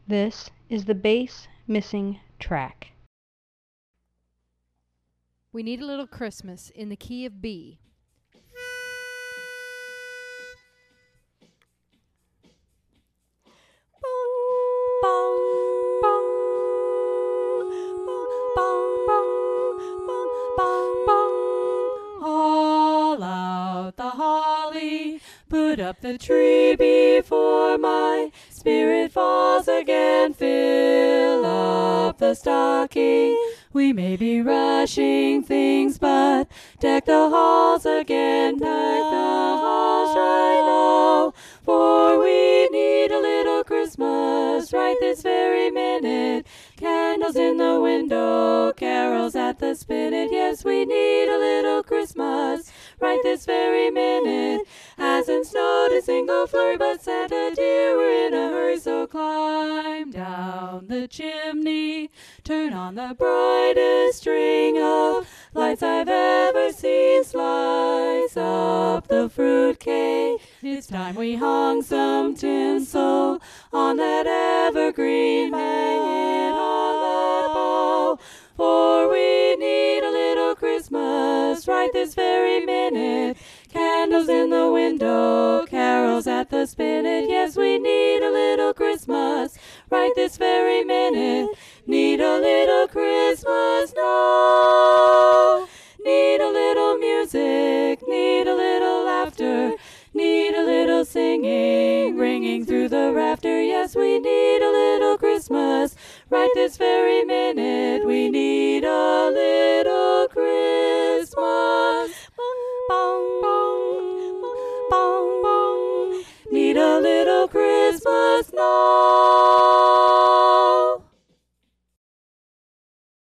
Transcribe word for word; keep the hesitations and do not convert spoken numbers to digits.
This is the bass missing track. We Need a Little Christmas in the key of B. Haul out the holly, put up the tree before my spirit falls again. Fill up the stocking. We may be rushing things, but deck the halls again. Deck the halls right now, for we need a little Christmas right this very minute. Candles in the window, carols at the spinet. Yes, we need a little Christmas right this very minute. Hasn't snowed a single flurry, but Santa dear, we're in a hurry, so climb down the chimney. Turn on the brightest string of lights I've ever seen. Slice up the fruitcake. It's time we hung some tinsel on that evergreen. Hang it on the bough, for we need a little Christmas right this very minute. Candles in the window, carols at the spinet. Yes, we need a little Christmas right this very minute. Need a little Christmas, no. Need a little music, need a little laughter, need a little singing, ringing through the rafter. Yes, we need a little Christmas right this very minute.